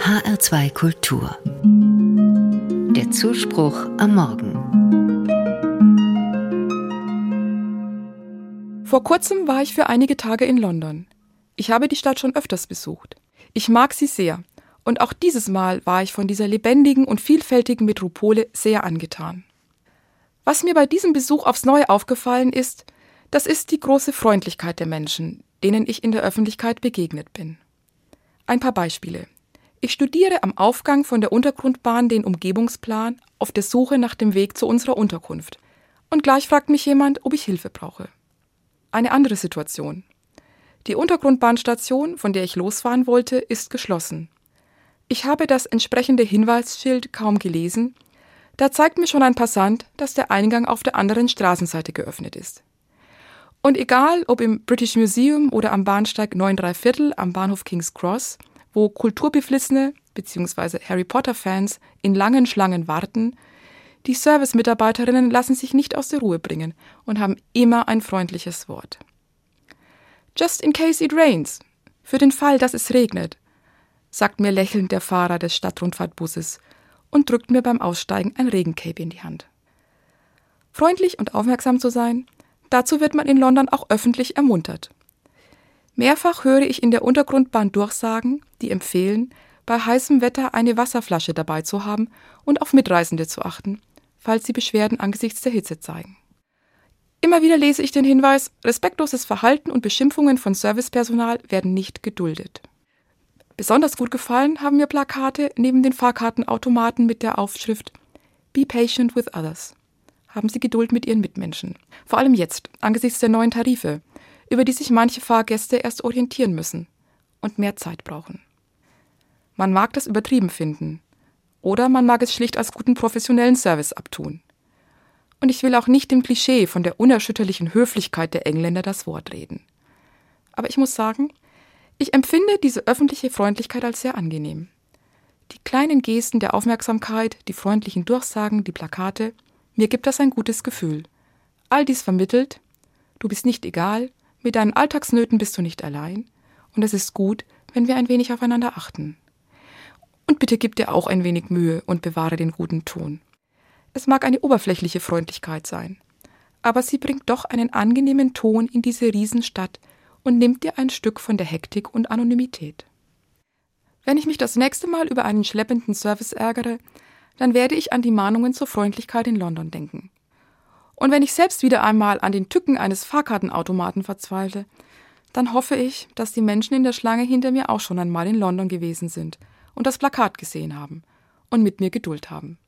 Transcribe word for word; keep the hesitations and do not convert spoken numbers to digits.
H R zwei Kultur. Der Zuspruch am Morgen. Vor kurzem war ich für einige Tage in London. Ich habe die Stadt schon öfters besucht. Ich mag sie sehr. Und auch dieses Mal war ich von dieser lebendigen und vielfältigen Metropole sehr angetan. Was mir bei diesem Besuch aufs Neue aufgefallen ist, das ist die große Freundlichkeit der Menschen, denen ich in der Öffentlichkeit begegnet bin. Ein paar Beispiele. Ich studiere am Aufgang von der Untergrundbahn den Umgebungsplan auf der Suche nach dem Weg zu unserer Unterkunft. Und gleich fragt mich jemand, ob ich Hilfe brauche. Eine andere Situation. Die Untergrundbahnstation, von der ich losfahren wollte, ist geschlossen. Ich habe das entsprechende Hinweisschild kaum gelesen. Da zeigt mir schon ein Passant, dass der Eingang auf der anderen Straßenseite geöffnet ist. Und egal, ob im British Museum oder am Bahnsteig neun drei Viertel am Bahnhof King's Cross, wo Kulturbeflissene bzw. Harry Potter-Fans in langen Schlangen warten, die Service-Mitarbeiterinnen lassen sich nicht aus der Ruhe bringen und haben immer ein freundliches Wort. Just in case it rains, für den Fall, dass es regnet, sagt mir lächelnd der Fahrer des Stadtrundfahrtbusses und drückt mir beim Aussteigen ein Regencape in die Hand. Freundlich und aufmerksam zu sein, dazu wird man in London auch öffentlich ermuntert. Mehrfach höre ich in der Untergrundbahn Durchsagen, die empfehlen, bei heißem Wetter eine Wasserflasche dabei zu haben und auf Mitreisende zu achten, falls sie Beschwerden angesichts der Hitze zeigen. Immer wieder lese ich den Hinweis, respektloses Verhalten und Beschimpfungen von Servicepersonal werden nicht geduldet. Besonders gut gefallen haben mir Plakate neben den Fahrkartenautomaten mit der Aufschrift Be patient with others. Haben Sie Geduld mit Ihren Mitmenschen. Vor allem jetzt, angesichts der neuen Tarife, über die sich manche Fahrgäste erst orientieren müssen und mehr Zeit brauchen. Man mag das übertrieben finden oder man mag es schlicht als guten professionellen Service abtun. Und ich will auch nicht dem Klischee von der unerschütterlichen Höflichkeit der Engländer das Wort reden. Aber ich muss sagen, ich empfinde diese öffentliche Freundlichkeit als sehr angenehm. Die kleinen Gesten der Aufmerksamkeit, die freundlichen Durchsagen, die Plakate, mir gibt das ein gutes Gefühl. All dies vermittelt, du bist nicht egal, mit deinen Alltagsnöten bist du nicht allein und es ist gut, wenn wir ein wenig aufeinander achten. Und bitte gib dir auch ein wenig Mühe und bewahre den guten Ton. Es mag eine oberflächliche Freundlichkeit sein, aber sie bringt doch einen angenehmen Ton in diese Riesenstadt und nimmt dir ein Stück von der Hektik und Anonymität. Wenn ich mich das nächste Mal über einen schleppenden Service ärgere, dann werde ich an die Mahnungen zur Freundlichkeit in London denken. Und wenn ich selbst wieder einmal an den Tücken eines Fahrkartenautomaten verzweifle, dann hoffe ich, dass die Menschen in der Schlange hinter mir auch schon einmal in London gewesen sind und das Plakat gesehen haben und mit mir Geduld haben.